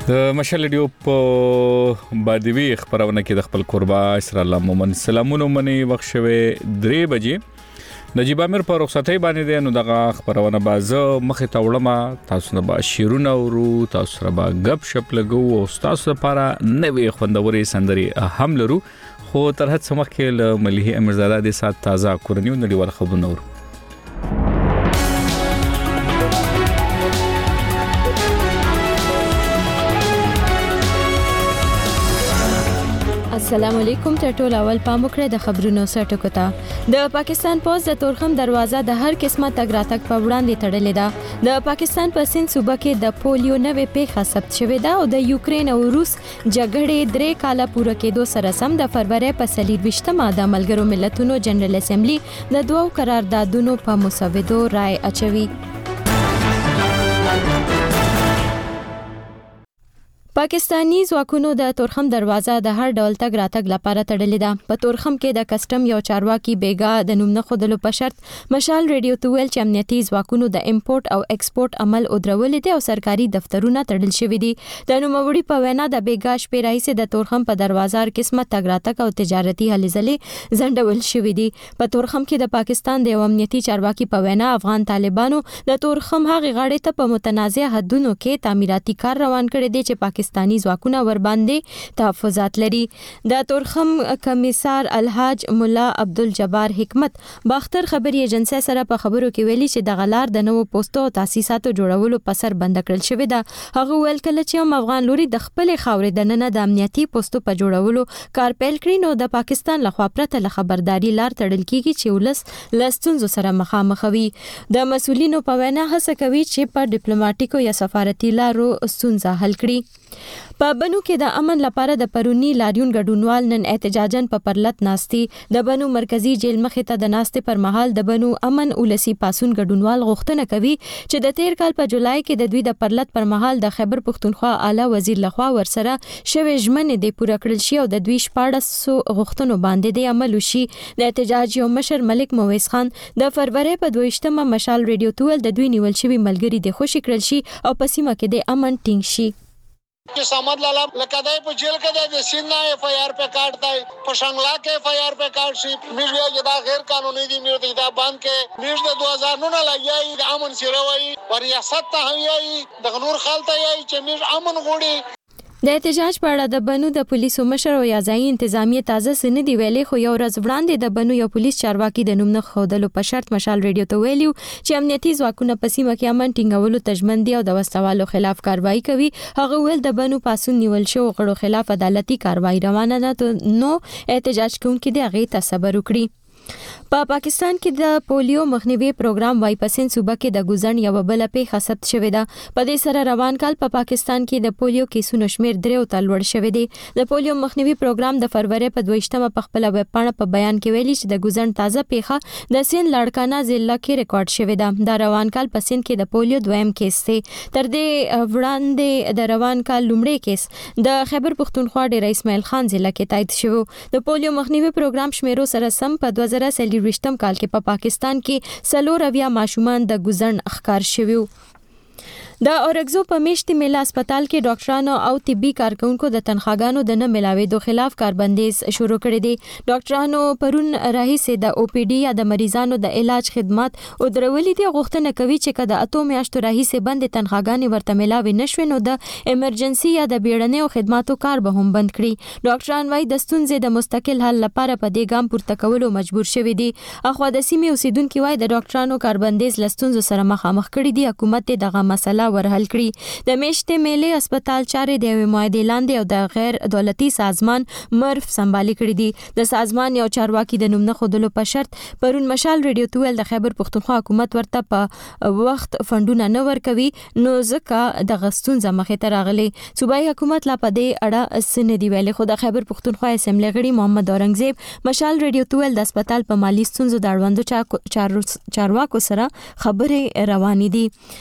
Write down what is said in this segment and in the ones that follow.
مشال ریډیو په بادوي خبرونه کې د خپل قربا اسر الله مومن سلامونه منی وخت شوه 3 بجې نجیب امیر په رخصتۍ باندې نو دغه خبرونه بازه مخه تاوړم تاسو نه با شیرونه ورو تاسو را با غب شپ لګو او تاسو لپاره نوې خوندوري سندري هم لرو خو تر هڅه مخکې له مليحي امرزاده د سات تازه کورنیو نړیوال خبرونه ورو السلام علیکم ټول اول پام وکړئ د خبرونو سرټکو ته د پاکستان پوز د تورخم دروازه د هر قسمه تګ راتګ په وړاندې تړلې ده د پاکستان په سند صوبه کې د پولیو نوې پیښه ثبت شوې ده او د یوکرين او روس جګړې 3 کاله پوره کېدو سره سم د فروری په 23مه د ملګرو ملتونو جنرال اسمبلی د دوو قراردادونو په مسودو رائے اچوي. پاکستانی ځواکونو د تورخم دروازه د هر ډول تګ راتګ لپاره تړلې ده. په تورخم کې د کسٹم یو چارواکي بیګا د نوم نه خودلو په شرط مشال ریډیو ته ویل چې امنیتي ځواکونو د امپورټ او ایکسپورټ عمل او درولې دي او سرکاري دفترونه تړل شوي دي. د نوموړي په وینا د بیګا شپې راځي د تورخم په دروازه هر قسمه تګ راتګ او تجارتي هلې ځلې زندول شوي دي. په تورخم کې د پاکستان د امنیتي چارواکي په وینا افغان طالبانو د تورخم هغه غاړې ته په متنازع حدونو کې تعمیراتي کار روان کړی دی چې پاکستانی ځواکونه ور باندې تحفظات لري. د تورخم کمیسار الحاج مولا عبدالجبار حکمت باختر خبري ایجنسی سره په خبرو کې ویلي چې د غلار د نوو پوسټو او تاسیساتو جوړولو په سر بند کړل شوی ده. هغه ویل کله چې افغان لوري د خپل خاورې د نن د امنیتي پوسټو په جوړولو کار پیل کړي نو د پاکستان لخوا پرته له خبرداري لار تړل کیږي چې ولس لستونزو سره مخامخ وي. د مسولینو په وینا هڅه کوي چې په ډیپلوماټیکو یا سفارتي لارو ستونزه حل کړي. په بنو کې د امن لپاره د پرونی لاریون ګډونوال نن احتجاجن په پرلط ناستي د بنو مرکزی جیل مخې ته د ناستې پر مهال د بنو امن اولسی پاسون ګډونوال غوښتنه کوي چې د 13 کال په جولای کې د دوی د پرلط پر مهال د خیبر پختونخوا اعلی وزیر لخوا ورسره شوی ژمنې د پوره کړل شي او د دوی 1400 غوښتنو باندې د عمل وشي. د احتجاج یو مشر ملک مویس خان د فروری په 22مه مشال ریډیو تول د دوی نیول شوی ملګری د خوشی کړل شي او په سیمه کې د امن ټینګ شي. कि समझ लाला लकदाई पे जेल के दे सीना एफआईआर पे काटता है पशंगला के एफआईआर पे काट सी मीडिया जदा गैर कानूनी दी मीर दा बांध के मीर दे 2009 न लगी अमन सिरवई रियासत ता हई दगनूर खालता है चमीर अमन गोड़ी. د احتجاج په اړه د بنو د پولیسو مشر او یازایي انتظامیه تازه سند دی ویلي خو یو ورځ وړاندې د بنو یو پولیس چارواکي د نوم نه خودلو په شرط مشال ریډیو ته ویلو چې امنیتي ځواکونه په سیمه کې امن ټینګولو تجمن دي او د وسوالو خلاف کاروایی کوي. هغه ویل د بنو پاسون نیول شو غړو خلاف عدالتي کاروایی روانه ده نو احتجاج کوونکي د هغه تصبر وکړي. په پاکستان کې د پولیو مخنیوي پروګرام وای پسند صوبه کې د ګزن یو بل پیښه ثبت شوې ده. په دې سره روان کال په پاکستان کې د پولیو کیسونو شمیر 3 ته لوړ شوی دی. د پولیو مخنیوي پروګرام د فروری په 22مه په خپل ویب پاڼه په بیان کې ویلي چې د ګزن تازه پیښه د سند لاړکانه ضلع کې ریکارډ شوې ده. د روان کال په سند کې د پولیو دویم کیس دی. تر دې وړاندې د روان کال لومړی کیس د خیبر پختونخوا ډیر اسماعیل خان ضلع کې تایید شو. د پولیو مخنیوي پروګرام شمیرو سره سم په 2023 کال کې په پاکستان کې 4 ماشومان د ګزن اخکار شویو. د اورګزو په میشتي میله هسپتال کې ډاکټرانو او طبي کارکونکو د تنخواګانو د نه ملاوېدو خلاف کاربندیز شروع کړی دی. ډاکټرانو پرون راهیسې د او پی ډي یا د مریضانو د علاج خدمات او درولې دي غوښتنه کوي چې کله اتو میاشتو راهیسې بند تنخواګانې ورته ملاوي نشوي نو د ایمرجنسي یا د بیړنیو خدماتو کار به هم بند کړي. ډاکټران وايي د ستونزې د مستقل حل لپاره په دې ګام پورته کولو مجبور شوي دي. اخوا د سیمې اوسیدونکو وايي د ډاکټرانو کاربندیز لستونزو سره مخامخ کړي دي. حکومت دغه مسله ورحل کړي. د میشتې میلې هسپتال چارې د معاهدې لاندې او د غیر دولتي سازمان مرف سمبالي کړي دي. د سازمان یو چارواکي د نوم نه خودلو په شرط پرون مشال ریډیو ته ویل د خیبر پختونخوا حکومت ورته په وخت فندونه نه ورکوي نو ځکه د غستونزه مخې ته راغلي. صوبایي حکومت لا په دې اړه سن دی ویلي خو د خیبر پختونخوا اسمبلی غړي محمد اورنګزیب مشال ریډیو ته ویل د هسپتال په مالی ستونزو د اړوندو چارواکو سره خبرې روانې دي.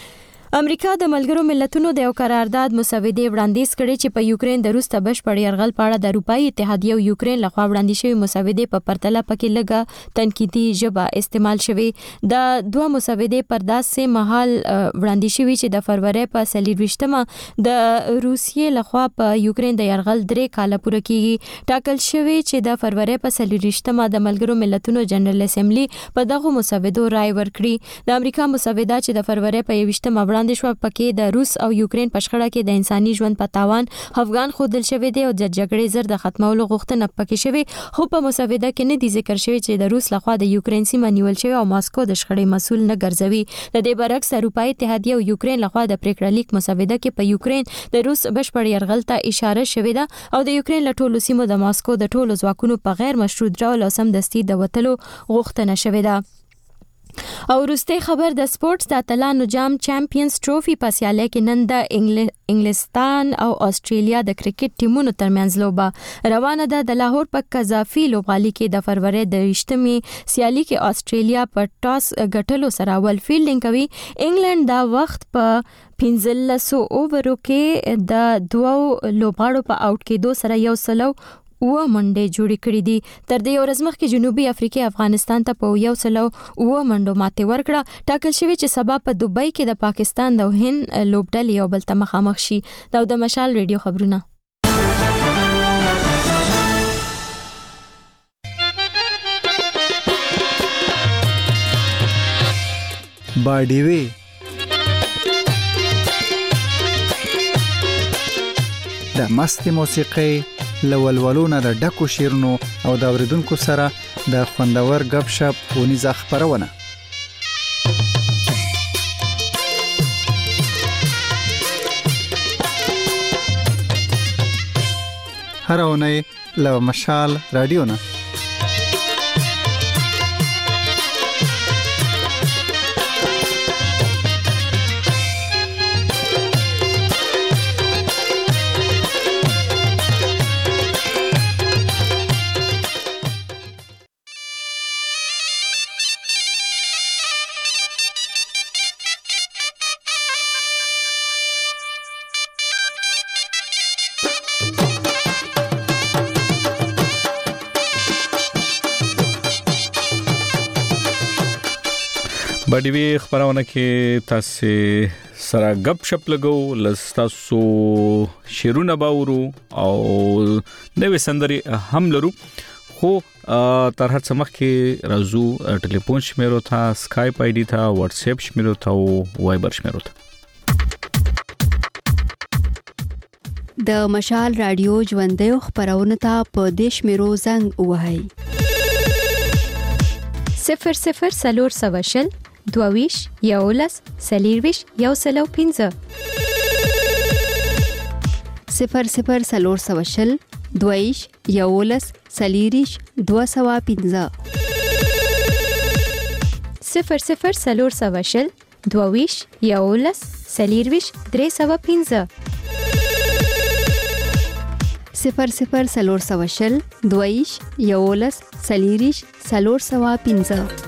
امریکا د ملګرو ملتونو د یو قرارداد مسودې وړاندیز کړي چې په یوکرين د روس ته بشپړ یرغل په اړه د اروپאי اتحادیه او یوکرين لخوا وړاندې شوی مسودې په پرتله پکې لږه تنقیدي ژبه استعمال شوی. د دوه مسودې پر داسې مهال وړاندې شوی چې د فروری په 24مه د روسیې لخوا په یوکرين د یرغل 3 کاله پوره کیږي. ټاکل شوی چې د فروری په 24مه د ملګرو ملتونو جنرال اسمبلی په دغه مسودو رائے ورکړي. د امریکا مسوده چې د فروری په 20مه وړاندې شو پکې د روس او یوکرين په شخړه کې د انساني ژوند په تاوان افغان خودل شوی دی او د جګړې زر د ختمولو غوښتنه پکې شوی، خو په مسوده کې نه دي ذکر شوی چې د روس لخوا د یوکرين سیمه نیول شوی او ماسکو د شخړې مسول نه ګرځوي. د دې برعکس اروپאי اتحادیه او یوکرين لخوا د پریکړه لیک مسوده کې په یوکرين د روس بشپړ یرغل ته اشاره شوی ده او د یوکرين له ټولو سیمو د ماسکو د ټولو ځواکونو په غیر مشروط ډول او سمدستي د وټلو غوښتنه شوی ده. او وروستي خبر د سپورتس د اتلانو جام چمپیونز ټروفي په سیالي کې نن د انګلستان او استرالیا د کرکټ ټیمونو ترمنځ لوبه روانه ده. د لاهور په قذافي لوبغالي کې د فروری د 20مې سیالي کې استرالیا په ټاس ګټلو سره اول فیلډینګ کوي. انګلند دا وخت په 15 اوورو کې د دوو لوبغاړو په آوټ کېدو سره یو سلو منډې جوړې کړې دي. تر دې ورځ مخکې جنوبي افریقا افغانستان ته په 100 منډو ماتې ورکړه. ټاکل شوی چې سبا په دوبۍ کې د پاکستان د هند لوبډلې یو بل ته مخامخ شي. دا د مشال ریډیو خبرونه. باډیوي د مست موسیقي لولولونه د ډکو شیرونو او د اوریدونکو سره د خوندور غب شپ ونیزه خبرونه. هر اونۍ له مشال رادیو نه باډیوي خبرونه کې تاسو سره غب شپ لګو لستاسو شیرونه باورو او نوې سندري هم لرو، خو تر هر څه مخکې راځو ټلیفون شمیرو ته، اسکایپ آی ډی ته، واتس اپ شمیرو ته او وایبر شمیرو ته. د مشال رادیو ژوندۍ خبرونه ته په دیش میرو زنګ وهاي 00 22 11 سلیرویش یو سلو 15 00 22 11 سلیریش 215 00 22 11 سلیرویش 315 00 22 11 سلیریش 315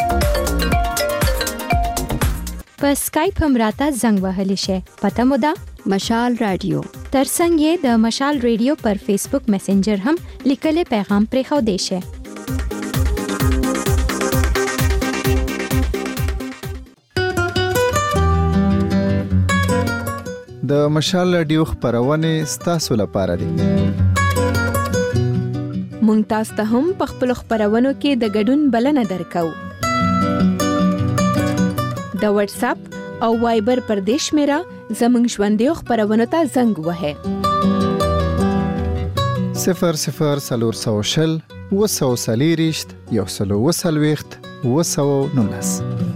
په اسکایپ هم راته زنګ وهلی شي. پته مو ده مشال رادیو. ترڅنګ یې د مشال ریډیو پر فیسبوک میسنجر هم لیکل پیغام پرې خو دی شي. د مشال رادیو خبرونه ستاسو لپاره دي. مونږ تاسو ته هم په خپل خبرونو کې د ګډون بلنه درکو. د واتس اپ او وایبر پر دیش میرا زمنګ ژوندۍ خبرونه ته زنګ وهه 00 وسلیریشت یو سلو وسلويخت وسو نونس.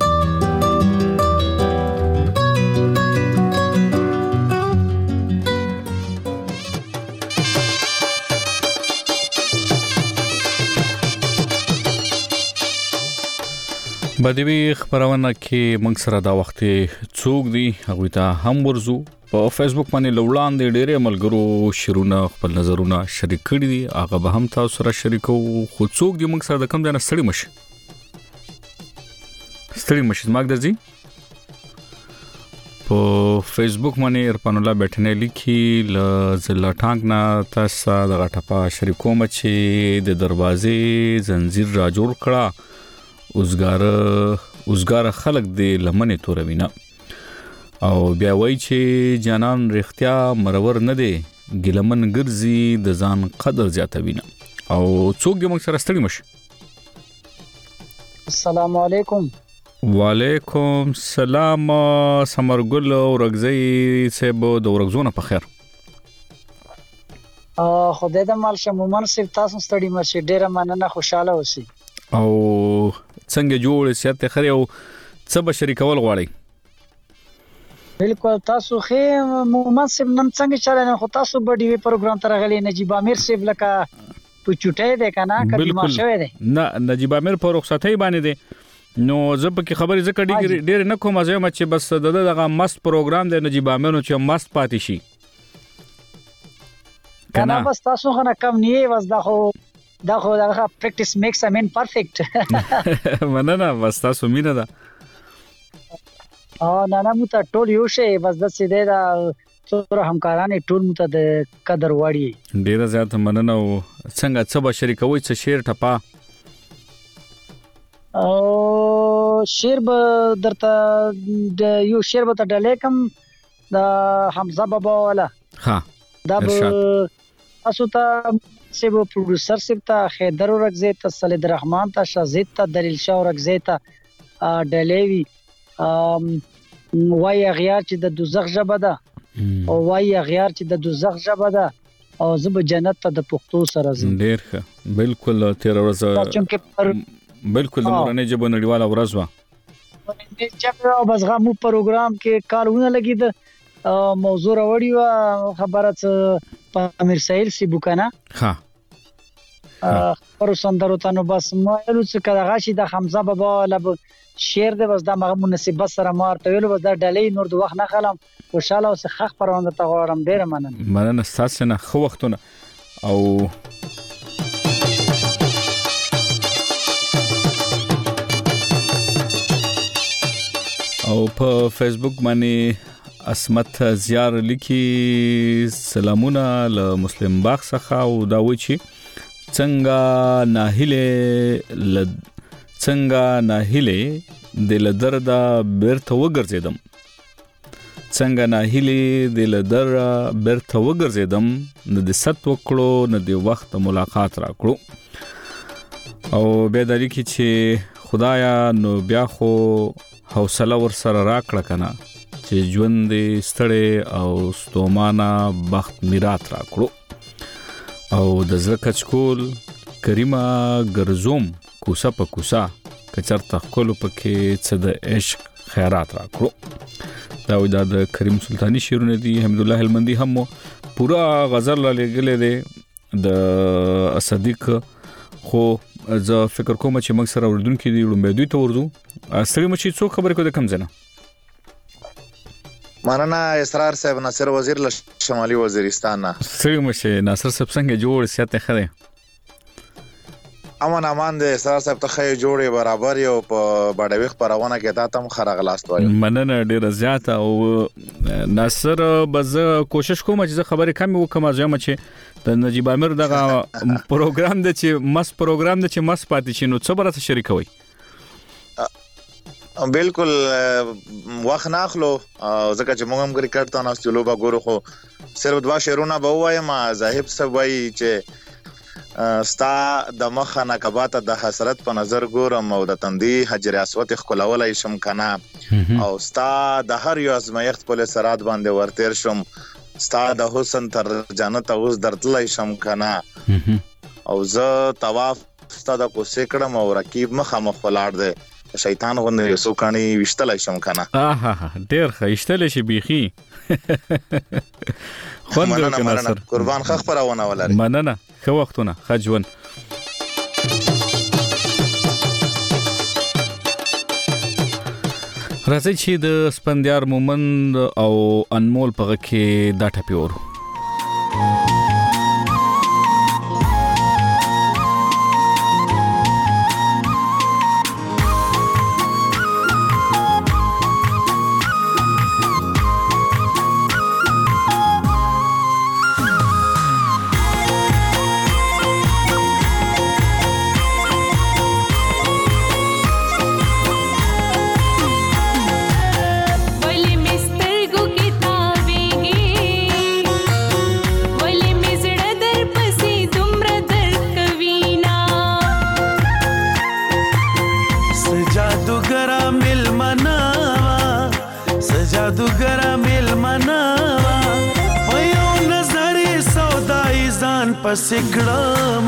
باډیوي خبرونه کې موږ سره دا وخت څوک دی هغه ته هم ورزو په فیسبوک باندې لوړان دي ډېر ملګرو شیرونه خپل نظرونه شریک کړي دي، هغه به هم تاسو سره شریکو. خو څوک دی موږ سره د کوم ځای نه ستړي مشي زماګ درځي په فیسبوک باندې ارفان الله بیٹنه لیکي ل ضلع ټانګ نه تاسو د غټپا شریکوم چې د دروازې زنجیر را جوړ کړه اوسګار خلک د لمنې توروینه او بیا وای چې جانان رښتیا مرور نه دی ګلمن ګرځي د ځان قدر زیاتوینه او څوک موږ سره ستړي مشه. السلام علیکم. وعلیکم السلام سمرګل ورغزی صاحب د ورغزونه په خیر. خدای دې مال شه مومن صاحب تاسو ستړي مشه ډیره مننه خوشاله اوسئ. او څنګه جوړ سیاست خري او څه به شریکول غواړي؟ بالکل تاسو خې مومن صاحب نن څنګه چلنه خو تاسو به ډیوی پروګرام ته راغلي نجیب امیر صاحب لکه په چټه ده کنه کدي ما شوې ده نه نجیب امیر په رخصتۍ باندې ده نو زب کې خبرې زکه ډېر نه کوم ځای چې بس دغه مست پروګرام د نجیب امیر چې مست پاتې شي کنه بس تاسو غنه کم نه وس دا خو پریکټیس میکس ا مین پرفیکټ مننه بس تاسو مینه ده نه مو ته ټول یو شی بس د سیده دا څوره همکارانه ټول مو ته د قدر وړي ډیره زیات مننه او څنګه څه به شریکوي څه شیر ټپا او شیر به درته یو شیر به ته ډلې کم د حمزه بابا والا ها دا به تاسو ته سیب پروډوسر سیب ته خیدر ورغزی ته صالح الرحمن ته شازید ته دلیل شاه ورغزی ته ډلېوی وای غیار چې د دوزخ ژبه ده او وای غیار چې د دوزخ ژبه ده او زب جنت ته د پښتو سره زم ډیر ښه بالکل تیر ورځ بالکل د مورنۍ ژبه نړیواله ورځ و چې بس غمو پروګرام کې کارونه لګید موضوع راوړی و خبره څه امیر سهیل سی بوکنه ها پرو سندرو ته نو بس ما یلو څه کړه غاشي د حمزه بابا لب شعر د بس د مغه مناسبت سره مارته ویلو بس د ډلې نور د وخت نه خلم خوشاله او خخ پرونده ته غواړم ډیر مننه تاسو نه خو وختونه او په فیسبوک باندې اسمت زیار لیکي سلامونه ل مسلم باغ څخه او دا و چې څنګه ناهله د لدرد بیرته وګرځیدم نه د ست وکړو نه د وخت ملاقات راکړو او بیا د لیکي چې خدایا نو بیا خو حوصله ور سره راکړه کنه چې ژوند ستړي او ستومانه بخت میراث راکړو او د زړه کچکول کریمه ګرزوم کوسه په کوسه کچرته خپل پکې څه د عشق خیرات راکړو دا و د کریم سلطانی شیرونه دي حمد الله هلمندي هم پورا غزل لګلې دي د صدیق خو زه فکر کوم چې موږ سره وردونکو دي لومبه دوی ته ورځو اصلي مچې څو خبرې کو د کم زنه مننه اسرار صاحب ناصر وزیر له شمالي وزیرستان نه سړي مشه ناصر صاحب څنګه جوړ سیاته خره امان د اسرار صاحب ته خې جوړې برابر یو په بډويخ پرونه کې تا تم خره غلاست وایي مننه ډیره زیاته او ناصر بز کوشش کوم چې خبرې کم وکم ځم چې د نجیب امیر دغه پروګرام د چې مس پاتې شنو څه برته شریکوي بالکل وخت ناخلو ځکه چې موږ هم کرکټ ته ناستلو به ګورو خو صرف دوا شعرونه به وایم زاهب صاحب وایي چې ستا د مخه نکبات د حسرت په نظر ګورم او د تندي حجر اسود خلولای شم کنه او ستا د هر یو ازمایښت په سرات باندې ورتیر شم ستا د حسن تر جنت اوس درتلای شم کنه او زه طواف ستا د کو سیکړم او رقیب مخه مخلاړ دی شیطان غوندې یو کانی وشتلای شم کنه ډیر خیشتل شي بيخي مننه قربان خخ پرونه ولري مننه خو وختونه خجون راځي چې د سپندیار مومند او انمول په کې دا ټپي ورو سجادوګرا میلمناوا په یو نظر سودای ځان پسې کړم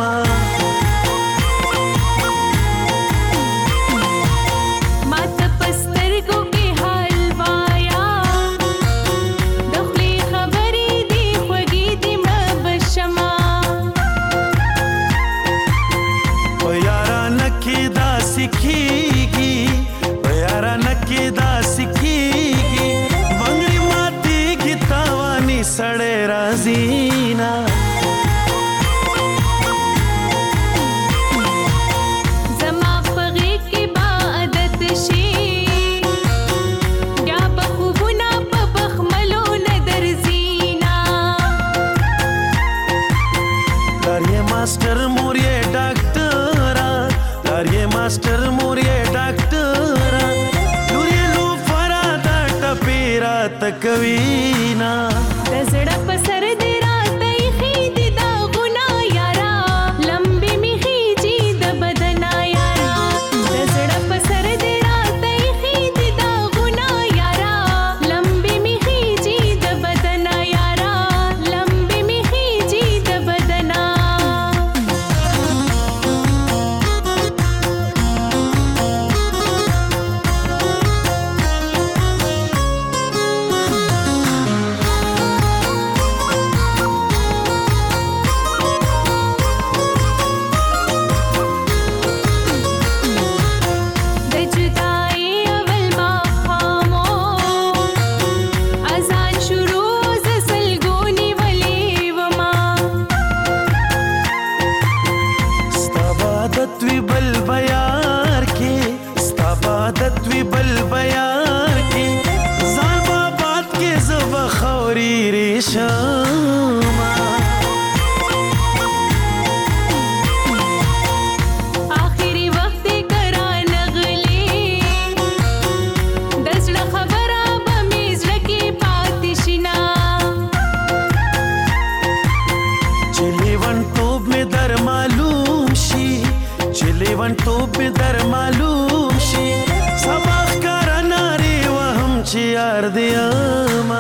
सड़े राजीना जमा पगे के बादत शी या बखुबना बखमलो नदर जीना लारिये मास्टर मोरिये डॉक्टरा लारिये मास्टर मोरिये डॉक्टरा लुरिये लो फरादा टपेरा तकवीना زړه په سر دې راته خېد دا غنا یارا لمبي می خېجي د بدن یارا زړه په سر دې راته خېد دا غنا یارا لمبي می خېجي د بدن یارا لمبي می خېجي د بدن आखिरी वक्त करा नगले दसड़ा खबरा बमेज रखे पातिशना चिलेवन टोब में दर मालूम शी चिलेवन टोब में दर मालूम शी सबक करना रे वहम चियार दियामा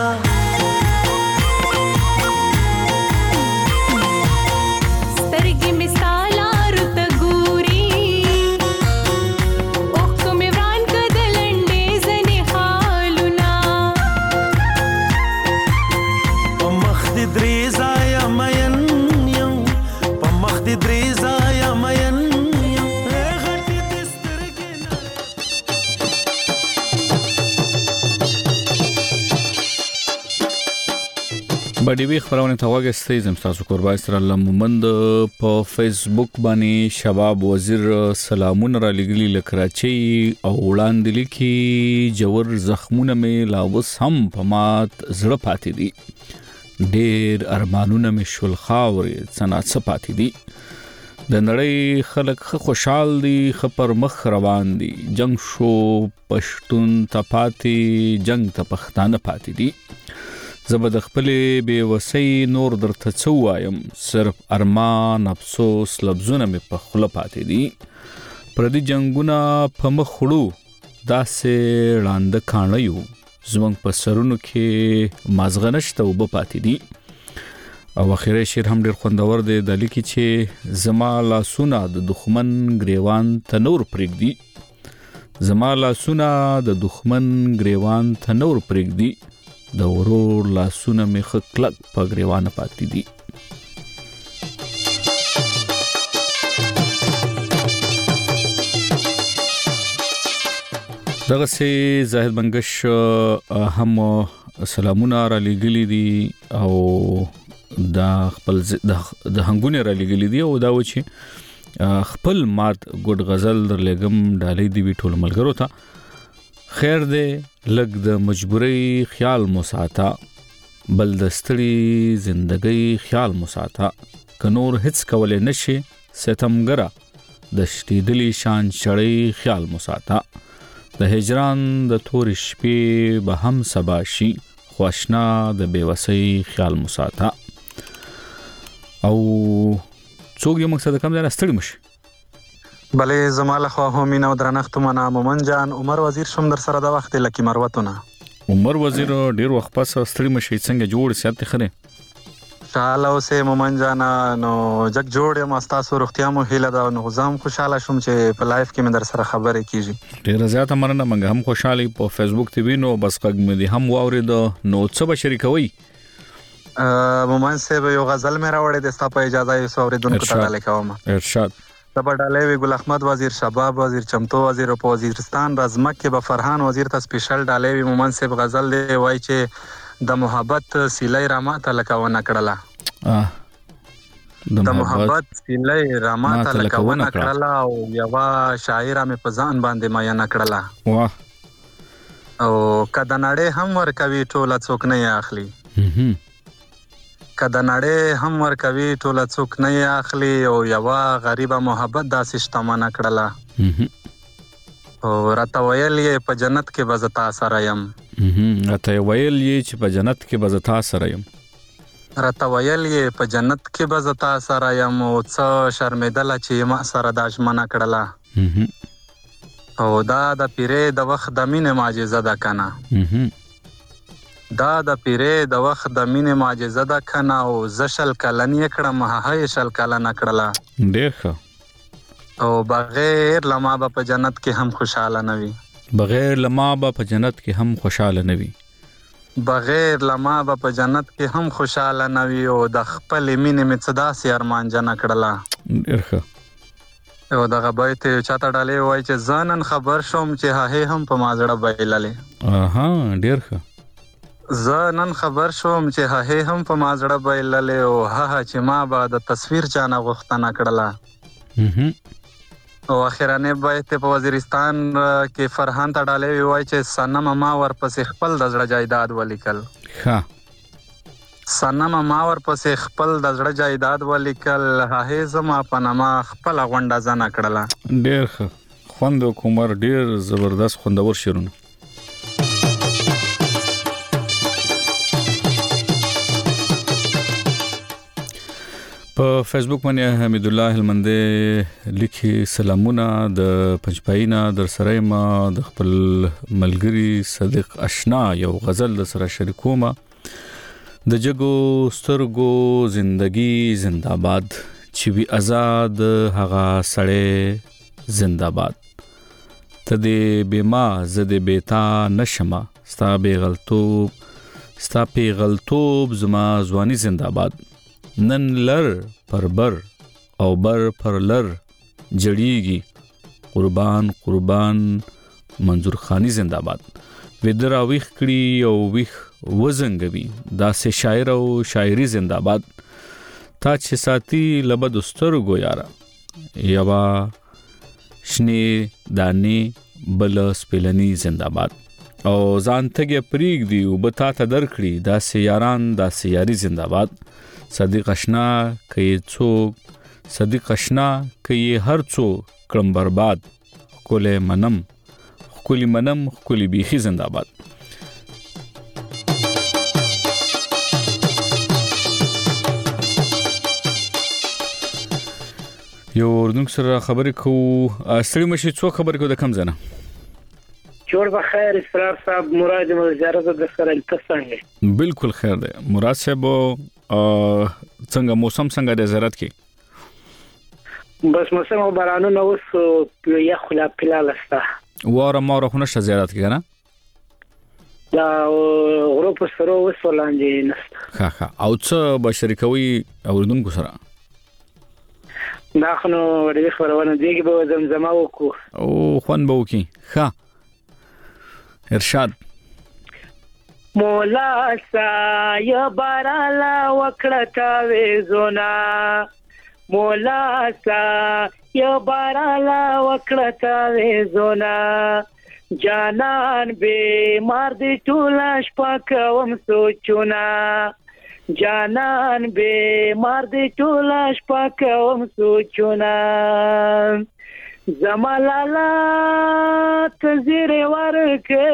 بډې وی خبرونه ته وګورئ زم تاسو قربان سره الله مومند په فیسبوک باندې شباب وزیر سلامونه را لګلی لکراچي او وړاندې لیکي جوړ زخمونه مې لاوس هم پمات زړه پاتې دي ډېر ارمانونه مې شول خاورې څنګه پاتې دي د نړۍ خلک خوشحال دي خبر مخ روان دي جنگ شو پښتون تپاتي جنگ ته پښتانه پاتې دي زبد خپل به وسی نور درته څوایم صرف ارمان افسوس لفظونه مې په خله پاتې دي پردي جنگونه په مخړو داسې لاند کانیو زمنګ په سرونو کې مازغنشته وب پاتې دي او اخیری شعر هم ډیر خوندور دی د لیکي چې زما لاسونه د دښمن گریوان تنور پرېږدي زما لاسونه د دښمن گریوان تنور پرېږدي د ورور لاسونه مې خکلک په گریوان پاتې دي دغه سي زاهد بنگش هم سلامونه را لګلې دي او دا خپل د هنګونه را لګلې دي او دا و چې خپل مات ګډ غزل در لګم ډالې دی ټول ملګرو ته خیر دې لګ د مجبورۍ خیال مساتا بل دستړي زندګۍ خیال مساتا کنور هیڅ کولې نشي ستمګرا د شتیدلی شان شړې خیال مساتا د هجران د تور شپې به هم سباشي خوښنا د بیوسۍ خیال مساتا او څوک یو مقصد کم ځای ستړي مشي بلې زماله خو همین او درنښت منه مومن جان عمر وزیر شوم در سره د وخت لکه مروتونه عمر وزیر ډیر وخت پس ستړي مشي څنګه جوړ سیات خره شاله اوسه مومن جان نو جګ جوړ یم تاسو روغتیا مو هیله دا نو زم خوشاله شوم چې په لایف کې مې در سره خبرې کیږي ډیر زیات مننه منګه هم خوشاله په فیسبوک ټي وي نو بس قګ مې هم واورید نو څه به شریکوي مومن صاحب یو غزل مې راوړې د ستا په اجازه یې سوریدونکو ته ډالې کوم ارشاد تبډالې وی ګل احمد وزیر شباب وزیر چمتو وزیر په وزیرستان رزمک کې به فرحان وزیر ته سپیشل ډالې وی مومن صاحب غزل دی وای چې د محبت سیلې راماته لکونه کړله د محبت سیلې راماته لکونه کړله او یو شاعر مې په ځان باندې ما نه کړله واه او کده نړۍ هم ورکوي ټوله څوک نه اخلي کده نړۍ هم ورکوي ټوله څوک نه اخلي او یو غریبه محبت داسې شتمنه کړله او راته ویل یې په جنت کې به زه تا سره یم راته ویل یې چې په جنت کې به زه تا سره یم راته ویل یې په جنت کې به زه تا سره یم او څه شرمېدله چې ما سره دا ژمنه کړله او دا د پیرې د وخت د مینې معجزه ده کنه دا د پیرې د وخت د مینې معجزه ده کنه او زه شل کلن یې کړم هغه شل کلنه کړله ډېر ښه او بغیر له ما به په جنت کې هم خوشحاله نه وي بغیر له ما به په جنت کې هم خوشحاله نه وي بغیر له ما به په جنت کې هم خوشحاله نه وي او د خپلې مینې مې څه داسې ارمانجنه کړله ډېر ښه او دغه بیت چاته ډالې وای چې زه نن خبر شوم چې هغې هم په ما زړه بایللې ډېر ښه زه نن خبر شوم چې هغې هم په ما زړه بایللې او هغه چې ما به د تصویر چانه غوښتنه کړله او اخرنی بیت په وزیرستان کې فرحان ته ډالې وای چې صنم ما ورپسې خپل د زړه جایداد ولیکل صنم ما ورپسې خپل د زړه جایداد ولیکل هغې زما په نامه خپله غونډه ځنه کړله ډېر ښه خوند کومر ډېر زبردست خوندور شعرونه په فیسبوک باندې حمید الله هلمندی لیکي سلامونه د پنځپاینا در سره ما د خپل ملګری صدیق آشنا یو غزل د سره شریکوم د جګو سترګو زندگی زنده‌باد چې وی آزاد هغه سړی زنده‌باد ته دې بما زده بیتا نشما ستا پیغلتوب زما ځواني زنده‌باد نن لر پر بر او بر پر لر جړیږي قربان منظور خانی زنده‌باد ودرا ویخ کړي او ویخ وزنګوي داسې شاعر او شاعري زنده‌باد تا چې ساتي لبد سترګو یارا یوا شنی دانی بل سپلنی زنده‌باد او ځان تګ پریګ دی او بتا ته درکړي داسې یاران داسې یاري زنده‌باد صدیق آشنا کئ څوک صدیق آشنا کئ هر څوک کړم برباد کوله منم خولي بیخي زنده‌باد یو ورنوک سره خبرې کو ستړي مشي څو خبرې کو د کم زنه جوړ بخیر اسرار صاحب مراد زیارت د سره التسنګ بالکل خیر ده مراد صاحب څنګه موسم څنګه د زیارت کې بس موسم بارانو نو وس یا خلا پلالستا واره ماره خو نشه زیارت کې کنه دا غروب سره وس ولاندې نست ها او څه بشری کوي اوردونکو سره دا خنو ورې خبرونه دیګ به زمزمه وکړو او خوان به وکي ها ارشاد مولا سا یا بارالا وکړه تا وېزونا مولا سا یا بارالا وکړه تا وېزونا جانان به مار دې ټولا شپه کوم سوچونه جانان به مار دې ټولا شپه کوم سوچونه زمالالا تزیر ورکه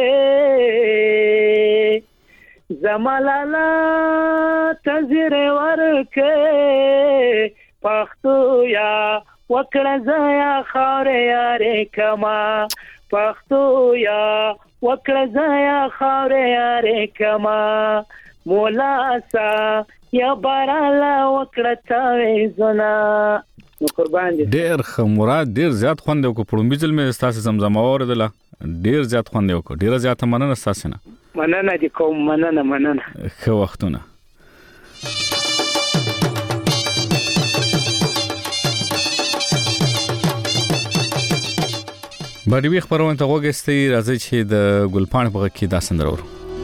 زمالالا تزیر ورکه پختو یا وکړه زیا خاورې یارې کما پښتو یا وکړه زیا خاورې یارې کما مولا سا یا بارالا وکړه تاوي زنا قربان دي. ډېر مراد ډېر زیات خوند یو کو پړم بجل مې استاسه زمزمه اوردله ډېر زیات خوند یو کو ډېر زیات مننه استاسه نه مننه دي کوم مننه خو وختونه باندې خبرونه ته وګستې راځي چې د ګلپاڼ په کې دا سندرور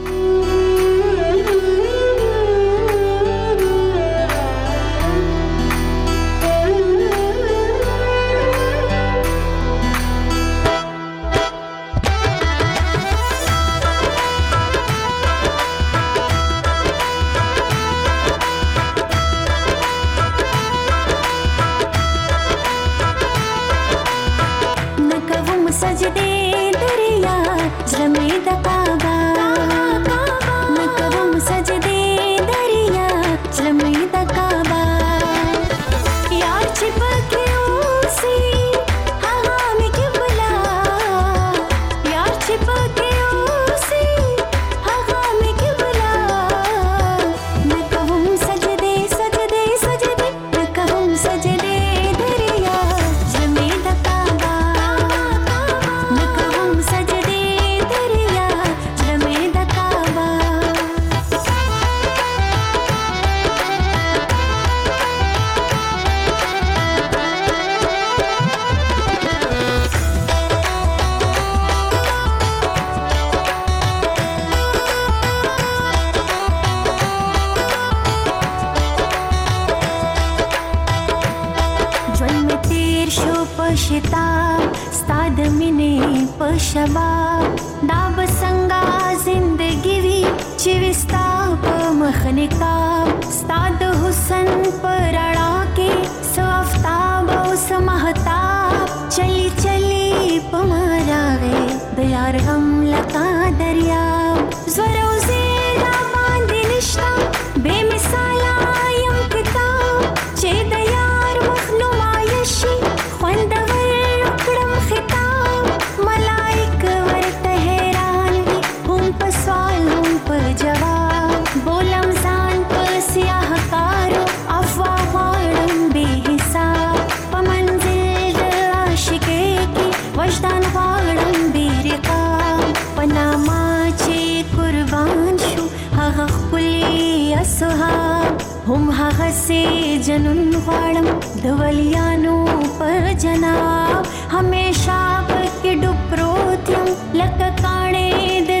هم هغه سي جنون غواړم د ولیانو په جناب همیشه پکې ډوب پروت یم لکه کاڼې د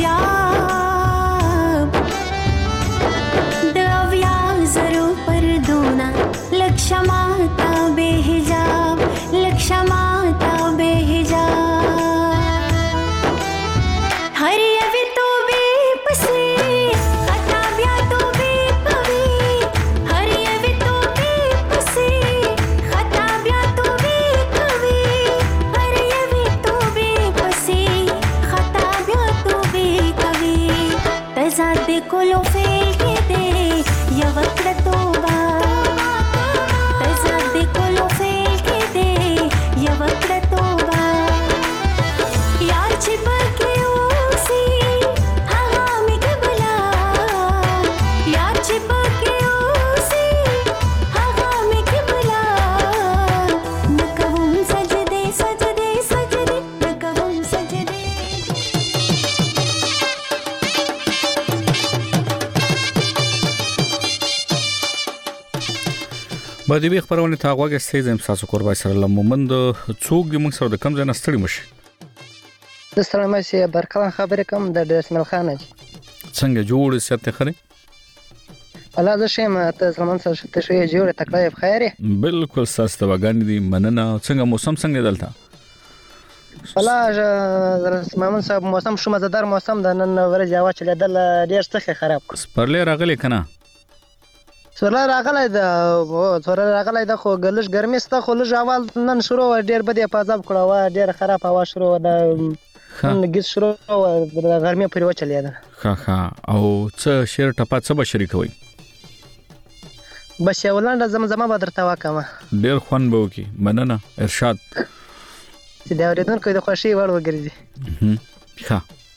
دریاب د اویا زرو پردونه لک شماتا بے حجاب لک شماتا بے حجاب هر یوی تو بے پسې کولو فیل کې دې یا وکړه توبه تزاد کولو فیل کې دې یا وکړه توبه یار چې پکې اوسې هغه مې قبلا یار چې پکې اوسې هغه مې قبلا نکوم سجدې سجدې سجدې نکوم سجدې باندې وی خبرونه تا غوږه سیزم تاسو قربای سره لمومند څوک د موږ سره د کم ځای نه ستړي مشي د سلامه سي برکان خبرې کوم د اسماعیل خان څنګه جوړ سيته خري الله ز شم ته زمون سره ته شوی جوړ تکلیف خیره بالکل ساسته وګان دي مننه څنګه موسم څنګه دلته الله زمون صاحب موسم شو مزدار موسم د نن ورځ یو چې دل ډیر څه خراب پرلې راغلی کنه سولا راغلی دا خو ګلش ګرمي ستا خو لږ اول نن شروع ډیر بده پازاب کړه وا ډیر خراب هوا شروع ده نګز شروع د ګرمي پرې وچلې ده ها او څه شیر ټپا څه بشری کوي بس یو لنډه زمزمه به درته وکړم. ډېر خوند به وکړي. مننه ارشاد. چې د اورېدونکو د خوښۍ وړ وګرځي. ښه.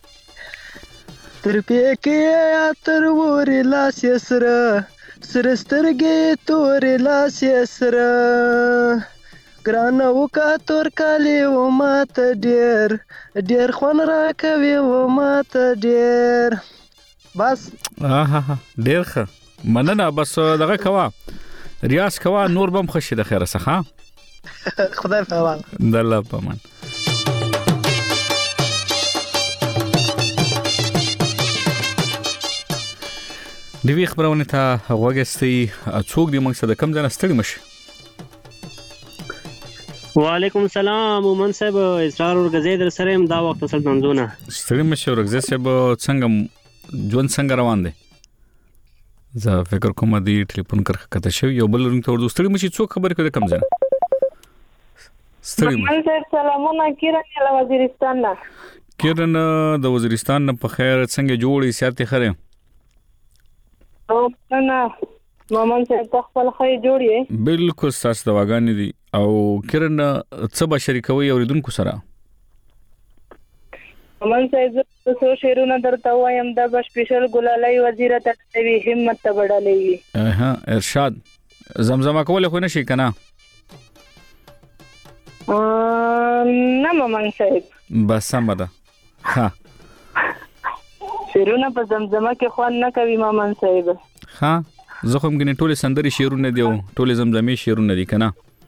تر پیکې تر ورې لاس یې سره سترګې تورې لاس یې سره ګرانه وکه تور کالي و ماته ډېر خوند راکوي و ماته ډېر. بس ډېر ښه. مننه. بس دغه کوه ریاض کوه نور بم خوشي د خیره څخه. خدای په امان. د الله په امان. د وی خبرونه ته غوږستي څوک دی موږ سره کم ځنه ستړي مشه. وعلیکم السلام مومن صاحب اسرار ورغزې در سره دا وخت اصل منځونه ستړي مشه ورغزې صاحب څنګه ژوند څنګه روان دی؟ زه فکر کوم دی ټلیفون کرخه کته شو یو بل رنګ ته ورته ستړي مشه څوک خبر کړي کم ځنه ستړي مومن صاحب سلامونه کیرن له وزیرستان نه. کیرن د وزیرستان نه په خیر څنګه جوړې ساتي خره؟ او نه مومن صاحب خپل خیر جوړې بالکل ساس دواګانې دي. او کیرن څه به شریکوي اوریدونکو سره؟ مومن صاحب څو شعرونه درته وایم د سپیشل ګلالای وزیر ته وی همت ته وړلې. ارشاد زمزمه کول خو نشي کنه؟ نه مومن صاحب بس سم ده. ها شعرونه په زمزمه کې خوان نه کوي مومن صاحب. ها زه کوم کې ټوله سندري شعرونه دی او ټوله زمزمه شعرونه دي کنه؟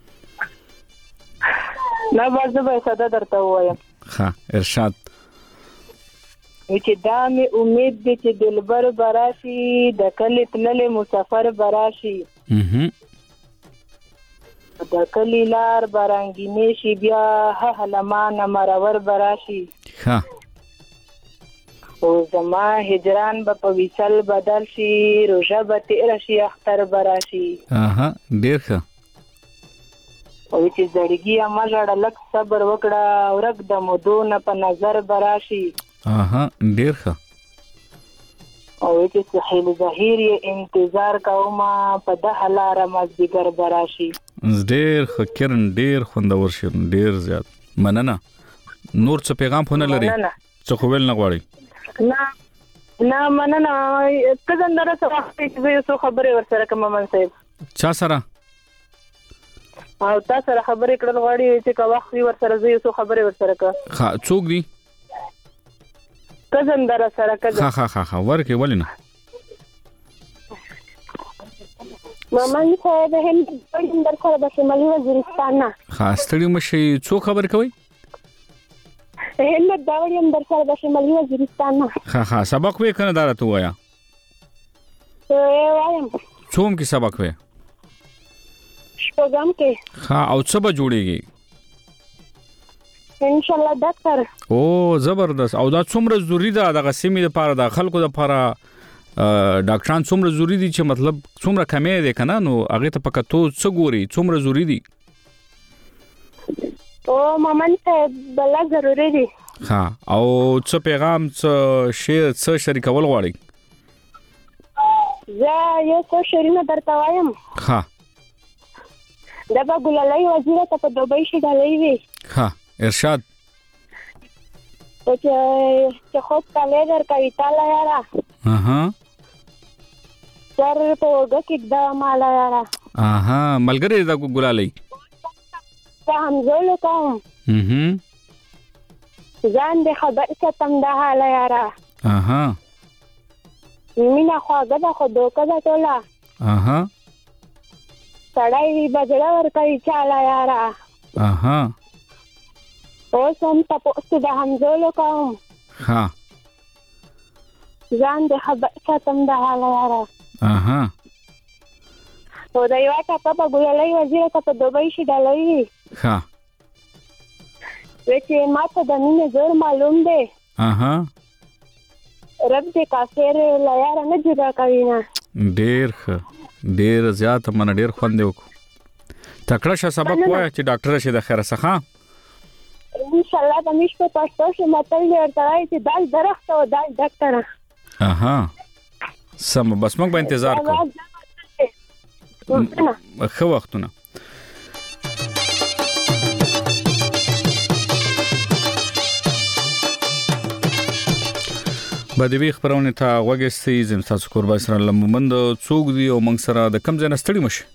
نه بازه به ساده درته وایم. ها ارشاد. چې دا مې امید دي چې دلبر براشي د کلی تللې مسافر براشي د کلی لار برانګینې شي بیا هلمان مرور براشي. ها او زما هجران به په وصل بدل شي روزه به تیر شي اختر براشي. ډیر ښه. او چې زړګي اماجړه لک صبر وکړه ورګ د مودو نه په نظر براشي. ډیر ښه. او چې سهیل ظهیر انتظار کوما په د حلاره مازدیګر براشي. ډیر ښه کیرن ډیر خوندور شعر ډیر زیات. مننه. نور څه پیغام خونه لري؟ څه خو ویل نه غواړي؟ نه مننه. کله اندر سره یو څه خبره ورسره کوم مومن صاحب. چا سره؟ او تاسو سره خبرې کړل غواړي چې کا وخت ورسره یو څه خبره ورسره کا. ها څوک دی؟ کزن در سره کزن. ها ورکه ولینه مومن صاحب هم در سره د شمالي وزیرستان نه. ستړي مشي څو خبر کوي؟ همت داوړي هم در سره د شمالي وزیرستان نه. سبق وې کنه دا راته وایا. وایم. څوم کې سبق وې؟ شپږم کې. او څه به جوړيږي؟ ان شاء الله ډاکټر. او زبردست. او دا څومره ضروری ده د غسیمې لپاره د خلکو لپاره ډاکټران څومره ضروری دي چې مطلب څومره کمې دي کنه نو هغه ته پکاتو څه ګوري څومره ضروری دي؟ او مومن صاحب بلا ضروری دي. او څه پیغام څه شعر څه شریکول غواړي؟ زه یو څه شعرونه درته وایم. دا به ګلالای وزیر ته په دوبۍ شي ډالۍ وي. ارشاد. چې خود کاله در کوي تعالی یارا. سر په وګه کې دا مال یارا. ملګری دا ګلالای. زه هم زول کوم. ځان دې خبر ستم دا حال یارا. مینا خواږه دا خو دوکه دا ټوله. سړی بجړه ور کوي چاله یارا. اوس هم تاسو د همزولو کوم. ځان دې خبر ستم دا حال یارا. او دا یو ټاپه په ګلالای وزیر ته په دوبۍ شي ډالۍ وي. وچې ماته د مینې زور معلوم دی. رب دې کافر لیاره نه جدا کوي نه. ډیر ښه ډیر زیات من ډیر خوند وکړو. تکړه شه سبق وای چې ډاکټر شه د خیره څخه. ان شاء الله د مش په پښتو کې متل ورته وای چې دال درخت او دال ډاکټر. سم بس موږ به انتظار کوو. ښه وختونه بدوی خبرونه ته وګستې زم تاسو قربان سره لمومند څوک دی او موږ سره د کم ځای نه ستړي مشه.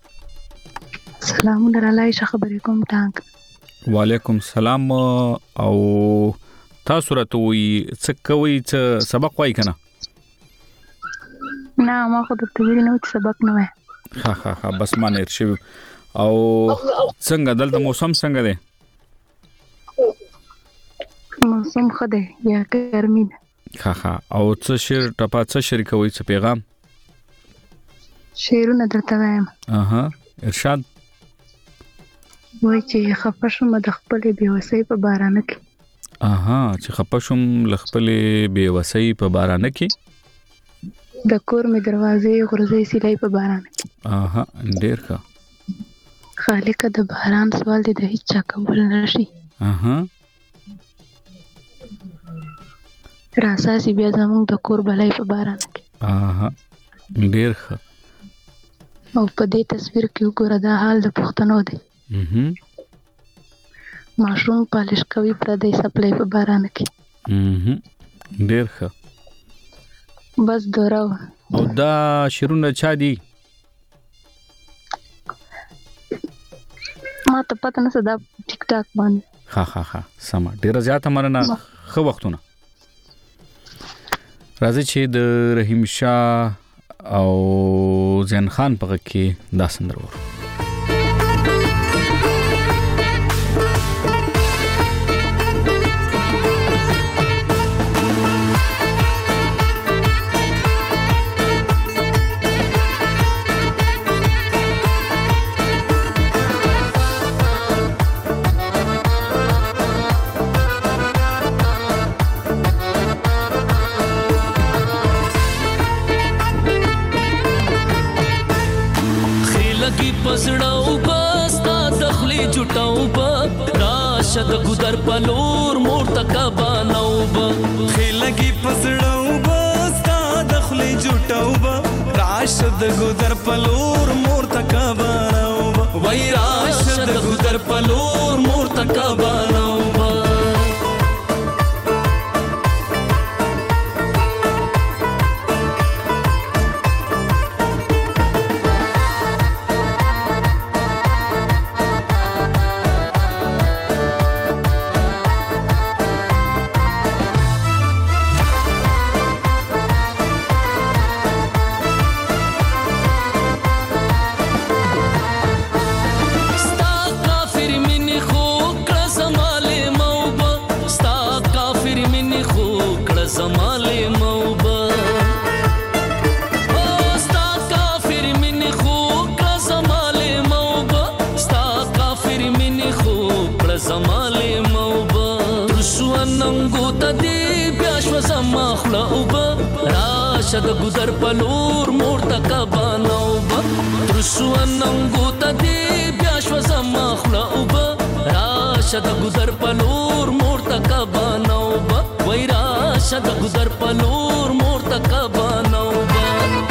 سلام علیکم خبرې کوم ټانک. وعلیکم السلام. او تاسو راته وی څه کوي څه سبق وای کنه؟ نه ما خو د ویل نو سبق نه وای. ها بس ما نه شي. او څنګه دلته موسم څنګه دی؟ موسم ښه دی یا ګرمي ده. ها او څه شعر ټپا څه شعر کوي څه پیغام؟ شعرونه درته وایم. ارشاد. وای چې خفه شوم د خپلې بېوسۍ په بارانه کې. چې خفه شوم له خپلې بېوسۍ په بارانه کې. د کور مې دروازې غورځي سیلۍ په بارانه کې. ډېر ښه. خالقه د باران سوال دې د هیڅ چا قبول نشي. راساسي بیا زموږ د کور بلای په باران کې. ډېر ښه. او په دې تصویر کې وګوره دا حال د پښتنو دی. ماشوم پالش کوي پردی سپلای په باران کې. ډېر ښه. بس دوراو. او دا شیرونه چا دي؟ ما ته پته نه ده ټیک ټاک باندې. ها سم. ډېر زیاته مننه. ښه وختونه. راځي چې د رحیم شاه او زین خان په کې دا سندره ورو. پسړاو بستا دخلی جټاو با راشد ګدر پلور مور تکبانو با خلګي پسړاو بستا دخلی جټاو با راشد ګدر پلور مور تکبانو با وای راشد ګدر پلور مور تکبانو با راشد ګدر پلور مور تکبانو با ترسواننګو ته دی بیا شو زما خلا او با راشد ګدر پلور مور تکبانو با وای راشد ګدر پلور مور تکبانو با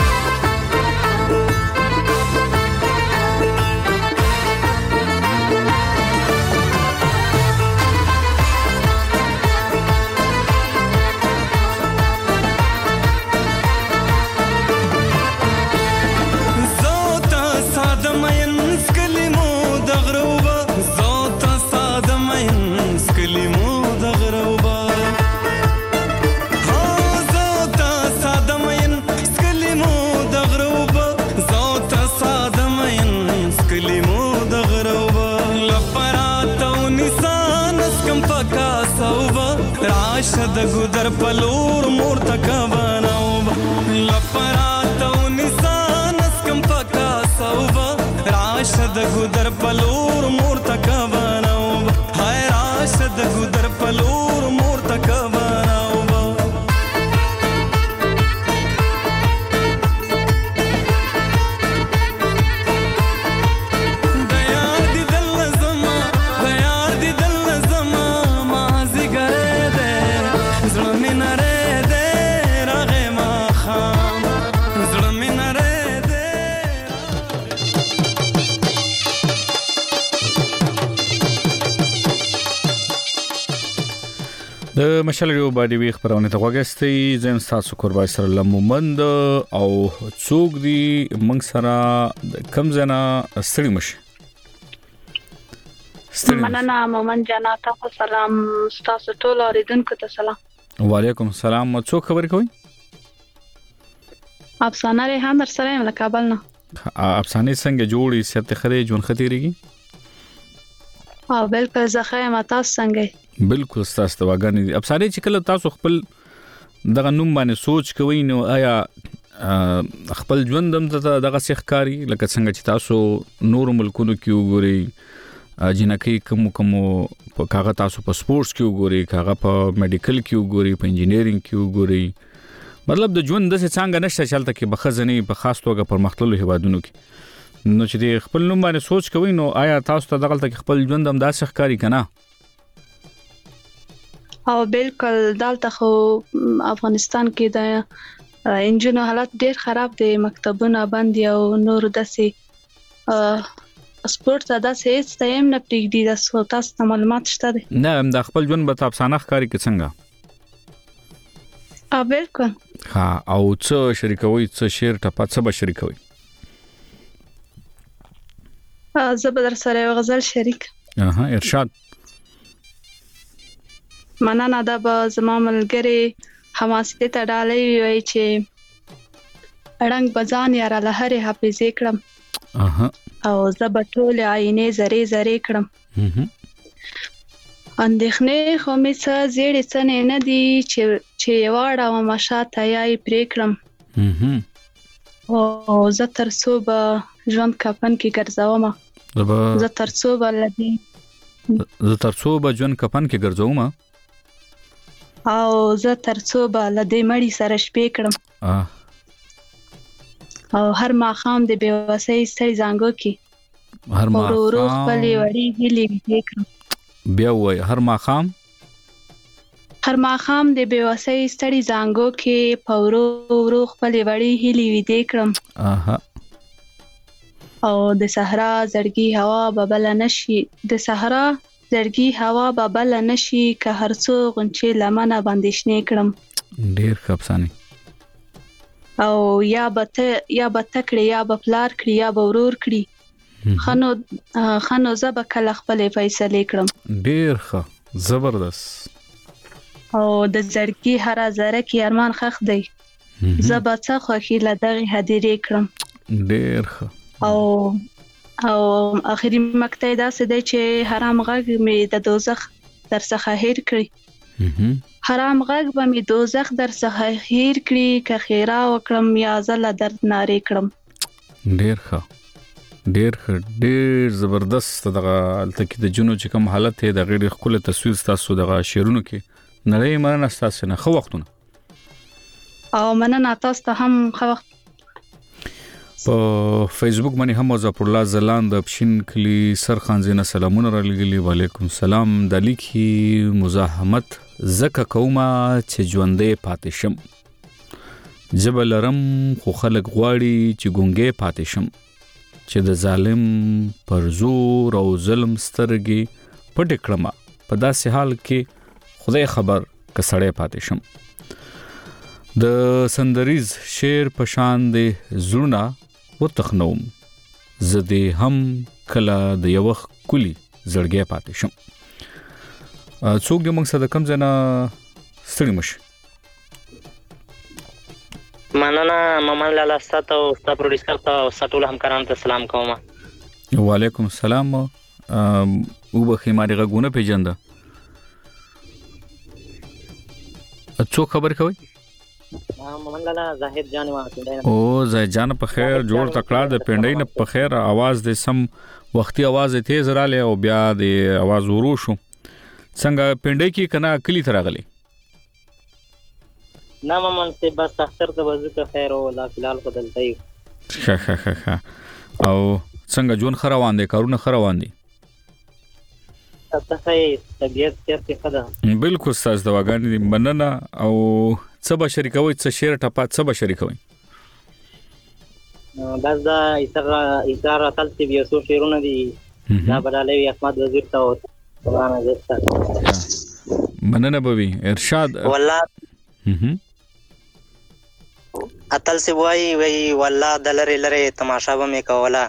راشد ګدر پلور مور تکبانو لپرات او نسان اسکم پکا سوبا راشد ګدر پلور مور تکبانو هاي راشد ګدر پلور مور تکبانو د مشال ریو باندې وی خبرونه ته وګستې زم تاسو قربای سره لمومند او څوک دی موږ سره کم زنه ستړي مشه مننه مومن جانا تاسو سلام تاسو ټول اوریدونکو ته سلام وعلیکم السلام څوک خبر کوي افسانه ریحان در سره یم له کابل نه افسانه څنګه جوړی ست خره جون خطرېږي بالکل زخه ما تاسو څنګه بالکل تاسو ته واګانی افسانه چې کله تاسو خپل دغه نوم باندې سوچ کوئ نو آیا خپل ژوند هم دغه ښکاری لکه څنګه چې تاسو نور ملکونو کې وګورئ جنکی کوم په کاغه تاسو په سپورتس کې وګورئ کاغه په میډیکل کې وګورئ په انجینیرینګ کې وګورئ مطلب د ژوند د څنګه نشته چلته کې بخزنی په خاص توګه پر مختلفو هیوادونو کې نو چې خپل نوم باندې سوچ کوئ نو آیا تاسو ته دغه خپل ژوند هم داسې ښکاری کنه او بالکل دالته خو افغانستان کې د انجینو حالت ډیر خراب دي مکتبونه بند او نور داسې سپورت دا هیڅ تایم نه پریږدي د تاسو معلومات شته دي نه د خپل ژوند په افسانه ښکاری کې څنګه بالکل ها او څه شریکوي څه شعر ټپه څه به شریکوي زه به در سره غزل شریک ارشاد مننه دا به زما ملګری حماسې ته ډالۍ وي چې رنگ بزان یا را لهره حافظې کړم او زه به ټول عینې زری زری کړم اندېښنې خو مې څه زیړې څنې نه دي چې واړه ما شاته یې پرې کړم او زه تر څو به ژوند کفن کې ګرځوم زه تر څو به ژوند کفن کې ګرځوم او زه تر څو به لدې مړی سره شپې کړم او هر ماښام د بېوسۍ ستړي زانګو کې هر ماښام ورو خپلې وړې هیلې ویدې کړم بیا وای هر ماښام د بېوسۍ ستړي زانګو کې په ورو خپلې وړې هیلې ویدې کړم او د صحرا زړګي هوا ببل نشي که هر څو غنچې لمنه باندې شنې کړم ډیر خپسانی او یا به تکړه یا به پلار کړی یا به ورور کړی خنو زب کله خپل فیصله کړم ډیر ښه زبردست او د زړګي هر ذره کې ارمان خخ دی زب څه خوخي لدغه هدیره کړم ډیر ښه او اخري مقطع دا څه دی چې حرام غږ مې د دوزخ در څخه هیر کړی حرام غږ به مې دوزخ در څخه هیر کړی که خیره وکړم یا زل درد ناری کړم ډیر ښه ډیر زبردست دغه الته کې د جنو چې کوم حالت دی د غیر خپل تصویر تاسو دغه شعرونو کې نړۍ مننه تاسو نه خو وختونه او مننه تاسو ته هم خو وخت په فیسبوک باندې هم مظفر الله زلان د پښین کلی سرخانزینه سلامونه را لګلی وعلیکم السلام د لیکي مزاحمت زکه کومه چې ژوندې پاتې شم جبلرم خو خلق غواړي چې ګونګې پاتې شم چې د ظالم پر زور او ظلم سترګي پټ کړم په داسې حال کې خدای خبر کسړې پاتې شم د سندریز شعر پشان د زړه وتخنوم زدي هم کلا د یو کلی زړګي پاتې شم څوک د موږ سره کم ځنا ستړي مشه مننه مامان لالا ستاسو او ستاسو پروډوسر ته او ټول همکارانو ته سلام کوم وعلیکم السلام او بخې ماري غونه پیجند څوک خبر کوي مامان لالا زاهد جان او زاهد جان په خیر جوړ تکړه د پندای نه په خیر आवाज د سم وختي आवाज تیز رااله او بیا د आवाज ورو شو څنګه پندای کې کنا کلی ترغلی نه مامان سه بس اختر ته وځه خیر او لا فلال بدلته یو او څنګه جون خروان دي کارونه خروان دي تاسو طبيعت چیرته خدا بالکل تاسو دواګان مننه او څه به شریکوي څه شعر ټپه څه به شریکوي بس دا ایثار تل تی بیاسو شعرونه دي دا بدلوي احمد وزیر ته قرآن عزت مننه بوي ارشاد والله اتل سی وای والله دلری لری تماشا به می کوله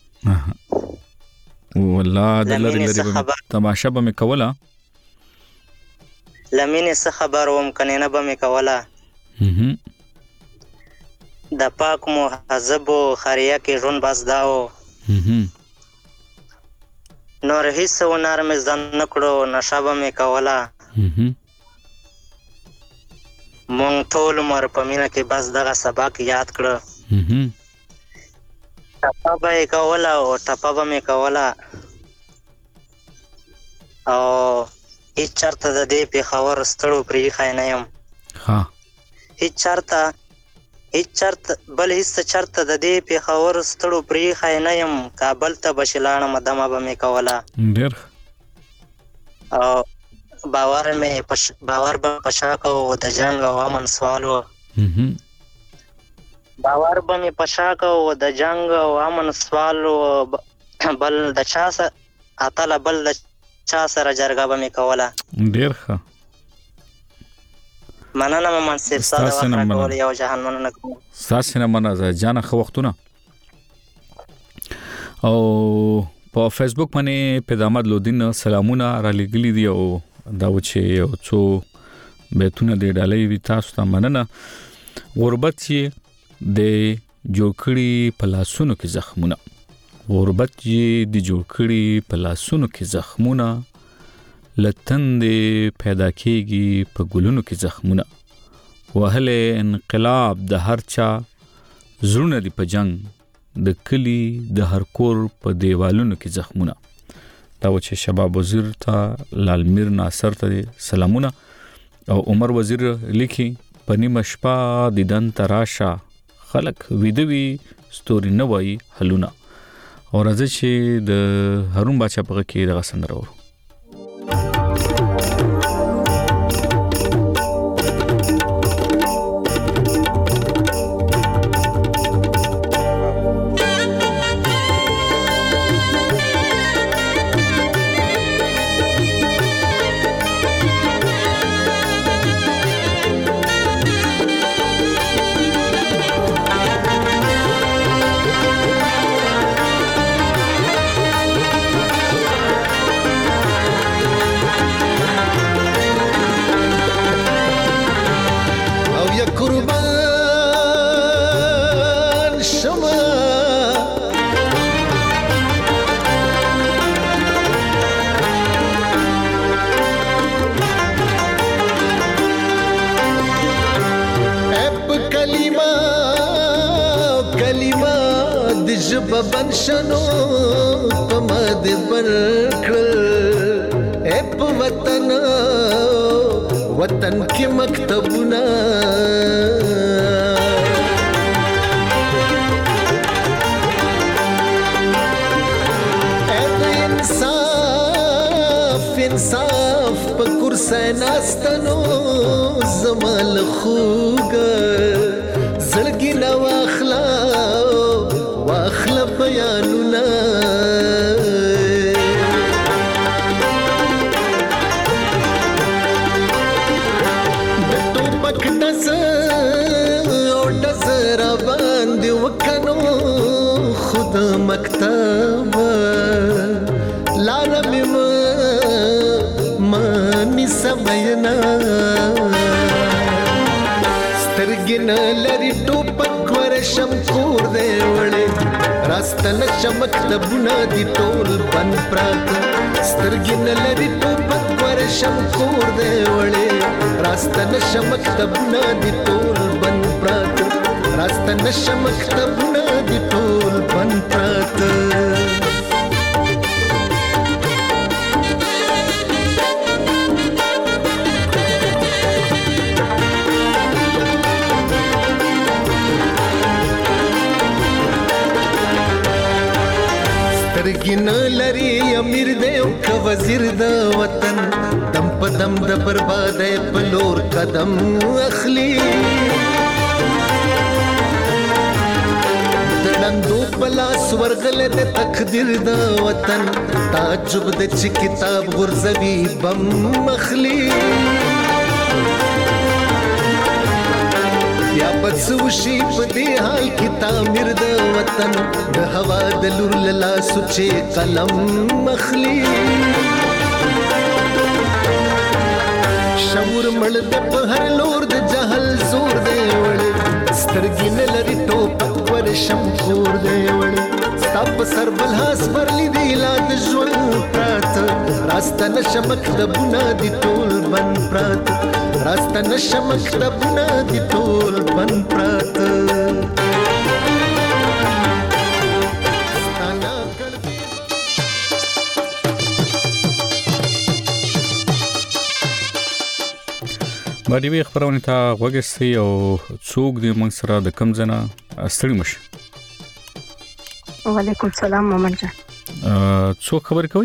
والله دلری لری تماشا به می کوله لمینه څه خبر وم کنه به می کوله د پاک مهذب خریه کې ژوند بس داو نور هیڅ ونار مې ځان نکړو نشه به می کوله مونږ ټول عمر په مینه کې بس دغه سبق یاد کړو ټپه به یې کوله او ټپه به مې کوله او هیڅ چېرته د دې پېښور ستړو پرېښی نه یم هیڅ چېرته بل هیڅ چېرته د دې پېښور ستړو پرېښی نه یم کابل ته به چې لاړم دمه به مې کوله او باور به پشا کو د جنگ او امن سوال و باور به مې پشا کو د جنگ او امن سوال و بل د چا سره اتله بل د چا سره جرګه به مې کوله ډېر ښه مننه منصف صاحب وخت راکول یو جهان مننه کوم ستاسې نه مننه جانه ښه وختونه او په فیسبوک باندې پیدامد لودین سلامونه را لګلی دی او دا و چې یو څو بیتونه د ډالۍ وی تاسو ته مننه غربت چې د جوړکړي په لاسونو کې زخمونه غربت چې د جوړکړي په لاسونو کې زخمونه لتند پیدا کېږي په ګلونو کې زخمونه وهله انقلاب د هر چا زړونه دی په جنگ د کلی د هر کور په دیوالونو کې زخمونه دا و چې شباب وزیر ته لالمیر ناصر ته سلامونه او عمر وزیر لیکي په نیمه شپه دیدن تراشه خلک ویدوي ستوري نه وای حلونه او راځي چې د هارون باچا په کې دغه سندره ورو بنشنو پمد برکل اپ وطن کی مکتبنا انصاف پکر سیناستنو زمال خوګ زړګي نو واخلا بیانونا بټو پک دس او دس را باندې وکنو خود مکتب لارم مانی سماینا سترګن لري ټوپک ورشم کور دی وړي راستن چمک تبونه دی ټول بن پرات سترګن لري ټوپک ورشم کور دی وړي راستن چمک تبونه دی ټول بن پرات راستن چمک تبونه دی ټول بن پرات سترګین لري امیر دی او ک وزیر د وطن دم په دم د بربادۍ په لور قدم اخلي دړندو بلا سورغله د تقدیر د وطن تعجب د چې کتاب غرزوي بم مخلی یا بس وشي په دې حال کې تعمیر د وطن د هوا د لور لاله سوچې قلم مخلی شعور مړ د په هر لور د جهل زور دی وړي سترګې نه لري ټوپک ورشم کور دی وړي ستا په سر بل هاس ورلی دی لا د ژوند پراته راسته نشه مکتبونه دي ټول بند پراته راسته نشه مکتبونه دي ټول بند پراته باندې وی خبرونه ته وګستي او څوک دې موږ سره د کم زنه ستړي مشه. وعلیکم السلام مومن جان. څوک خبر کوي؟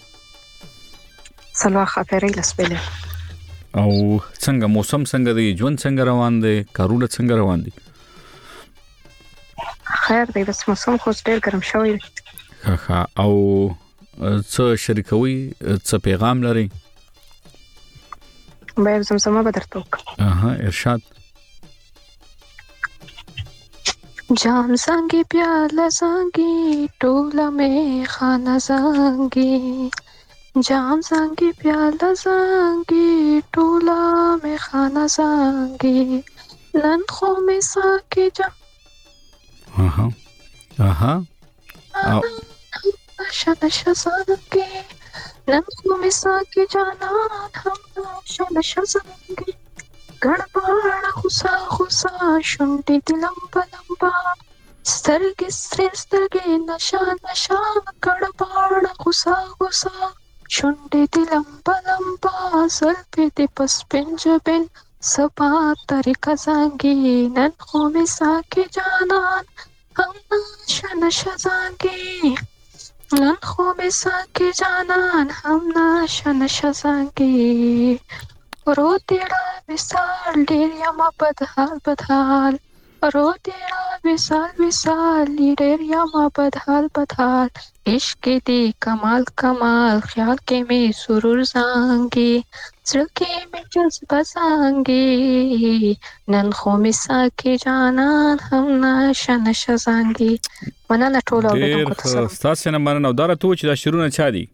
سلوا خاطرې لسبله. او څنګه موسم څنګه دی ژوند څنګه روان دی کارونه څنګه روان دي؟ خیر دی بس موسم خو ډېر ګرم شوی دی. ښه او څه شریکوي څه پیغام لري؟ باید زمزمه به درته وکړم. ارشاد. جام زنګي پیاله زنګي ټوله مې خانه زنګي جام زنګي پیاله زنګي ټوله مې خانه زنګي نن خو مې ساکي جام نشه زنګي نن خو مې ساکي جانان هم نشه زنګي ګړباړه خوسا خوسا شونډې دې لمبه لمبه سترګې سرې سترګې نشه نشه ګړباړه خوسا خوسا شونډې دې لمبه لمبه زلفې دې په سپین جبین سبا طریقه زنګي نن خو مې ساکي جانان هم نشه نشه زنګي نن خو مې ساکي جانان هم نشه نشه زنګي رو تیرا وصال ډیر یما بدحال بدحال رو تیرا وصال وصال ډیر یما بدحال بدحال عشق دی کمال کمال خیال کې می سرور زنګي زړه کې می جذبه زنګي نن خو می ساکي جانان هم نشه نشه زنګي مننه ټول اوریدونکو ته تاسو نه مننه او دا راته چې دا شروع نه چا دي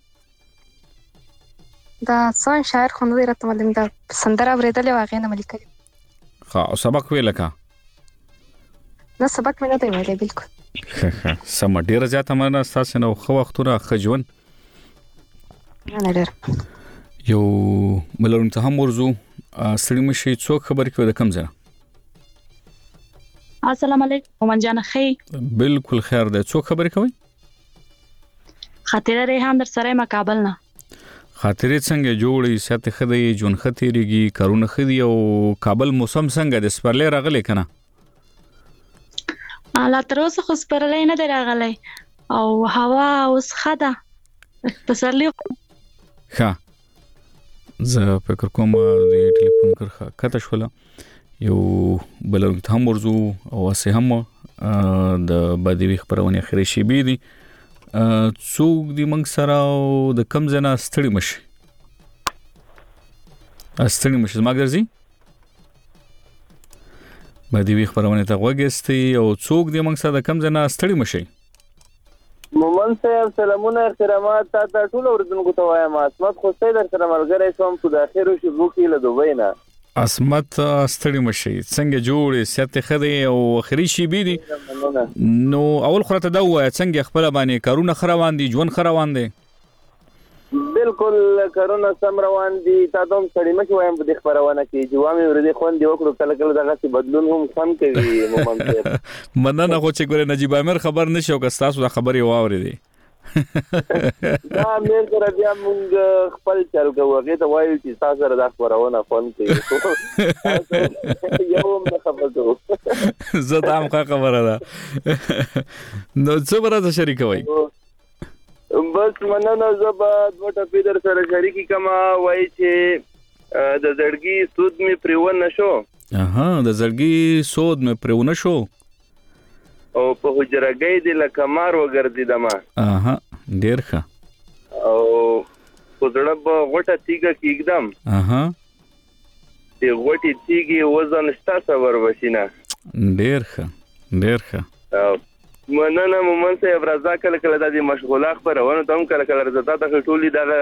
دا څون شاعر خو نو راته معلوم دا سندره اوریدلې واغې نه ملي ها او سبق ویل کا نه سبق مې نه دی ویلې بالکل سم ډیر زیاته مننه تاسو نو خو وختونه خجون نه ډیر یو ملون ته هم ورزو سړی مشي څوک خبر کوي د کم ځای السلام علیکم مومن جان خیر بالکل خیر ده څوک خبر کوي خاطر ریحان در سره مقابل نه خاطرې څنګه جوړې ساتي خدای جون خطرېږي کارونه خدي او کابل موسم څنګه د سپرلې راغلي کنه الا تر اوسه خو سپرلې نه راغلي او هوا اوس خده پسرلی ښه زه فکر کوم د ټلیفون کرخه کته شوله یو بل هم ورزو او اسه هم د بدوي خبرونه اخري شي بي دي څوک دی موږ سره د کم زنه ستړي مشي زما ګرځي باندې وی خبرونه ته وګستي او څوک دی موږ سره د کم زنه ستړي مشي مومن صاحب سلامونه احترامات تا ټول اوردونکو ته وایم اسمت خو سید سره ملګری شوم په اخیرو شپو کې له دوی نه اسمت ستړي مشي څنګه جوړې سیاته خدي او اخري شي بي دي نو اول خرته دا وای څنګه خپل باندې کارونه خروان دي ژوند خروان دي بالکل کارونه سم روان دي تا دوم ستړي مشي وایم په خبرونه کې جوامي ورته خوان دی وکړو کله کله دغه څه بدلون هم سم کوي مومن صاحب مننه خو چې ګوره نجيب امیر خبر نشو که تاسو دا خبري واوري دي دا مې سره بیا موږ خپل چل کوو هغه ته وایو چې تاسو سره دا خبرونه فون کوي یو هم خبرو زه دا هم خبره ده نو څه برازه شریکوي بس مننه زبا دوټه پیدر سره شریکی کما وای چې د زړګي سود می پریون نشو د زړګي سود می پریون نشو او په حجرګۍ د لکمار وګرځیدم. اها ډیر ښه. او خودړه په غوټه تیګه کېږدم. اها د غوټي تیګي وزن شتا سور وشینه. ډیر ښه ډیر ښه. مننه مومن صاحب. رضا کله کله د مشغوله خبرونه ته هم کله کله رضا ته ټولي دغه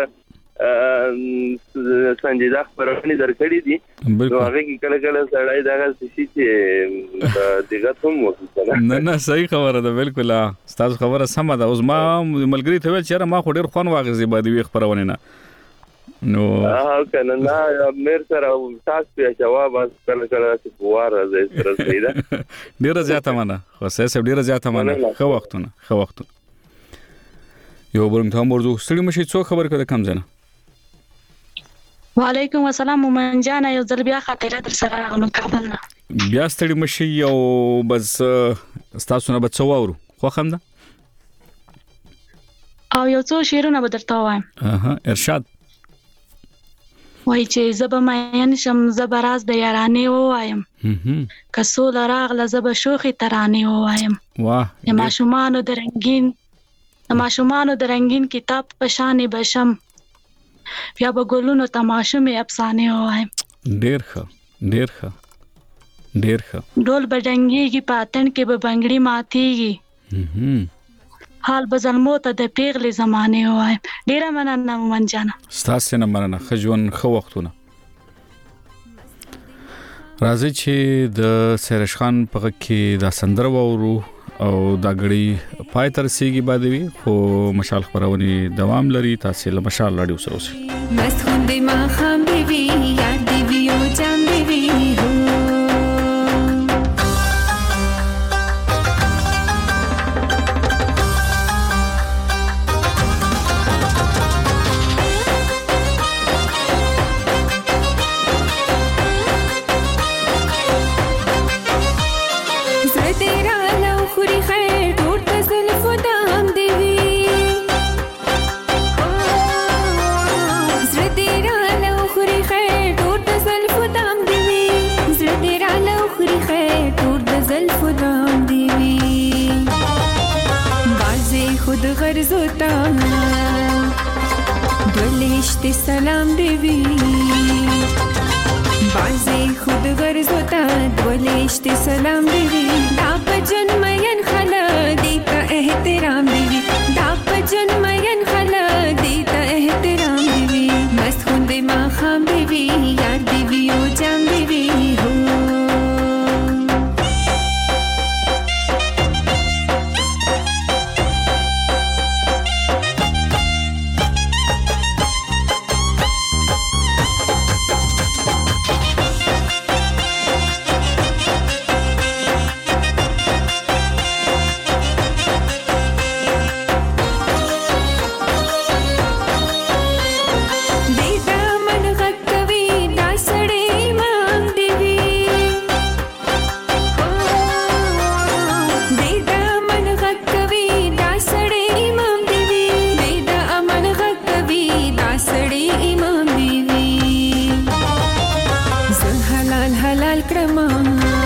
سنجیده خبرونه درکړي دي. نو هغه کې کله کله سړی دغه شي چې دغه هم وکړي. نه صحیح خبره ده بالکل. تاسو خبره سمه ده. اوس ما ملګری ته ویل چې ما خو ډیر خوان واغزي باندې وی خبرونه نه نو کنه نه مېر سره تاسو په جواب کله کله چې فوار راځي سره سیده ډیره زیاته منه. خو سه ډیره زیاته منه. خو وختونه یو برم ته مرزو ستړي مشي څو خبر کړه کم زنه. وعلیکم السلام مومن جان. یو ځل بیا خاطره در سره راغلم کابل نه. بیا ستړي مشي یو بس تاسو نه بچو اورو خو خم ده او یو څو شیرونه به درته وایم. اها ارشاد. وای چې زب ماین شم زب راز د یارانه وایم. کسو لراغله زب شوخي ترانه وایم. واه ماشومانو د رنگین کتاب په شان بشم. بیا به ګلونو تماشومې افسانه وایم. ډیر ښه. ډول بډنګيږي پاتن کې به بنگړي ماتيږي. حال بزلمو ته د پیغلې زمانه وایم. ډیره مننه مومن جان. ستاسو نه مننه. خجون خو وختونه راځي چې د سیرش خان په کې دا سندره وورو او دا غړي پای تر سیږي باندې خو مشال خبرونی دوام لري. تاسو له مشال رادیو سره اوسئ. مست خوندې ما خام دی وی یاد دی وی او جام دی وی هو غرض ہوتا دولشت سلام دیوی بازی خود غرض ہوتا دولشت سلام دیوی داپ جنمین خلا دیتا احترام دیوی داپ جنمین خلا دیتا احترام دیوی مست خوند ما خام دیوی یاد دیوی او جام دیوی ہو حلال حلال کرما